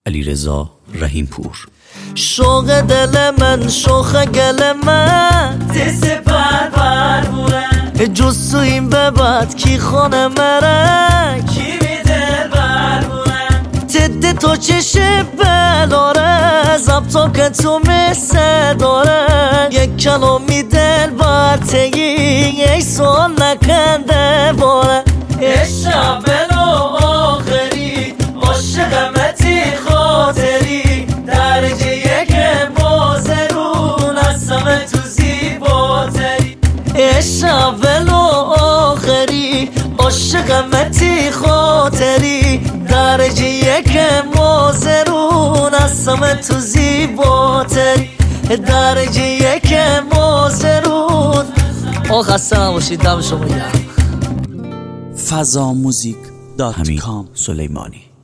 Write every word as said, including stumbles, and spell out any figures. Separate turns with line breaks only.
علیرضا رحیمپور.
شوق دل من شوخ گل من دست بر بر بوره جز تو این به بعد کی خانه مره کی می دل بر بوره تد تو چشه بلاره زبطا که تو مثل داره یک کلامی دل بر تگی یک سال نکنده باره عشق بلو آخری عاشقمتی خاطری درجه یک بازرون هستم تو زیباتری عشق ولو آخری عاشقمتی خاطری درجه یک بازرون هستم تو زیباتری درجه یک بازرون. آخ خسته نباشید، دم شما گرم.
فضا موزیک دات کام سلیمانی.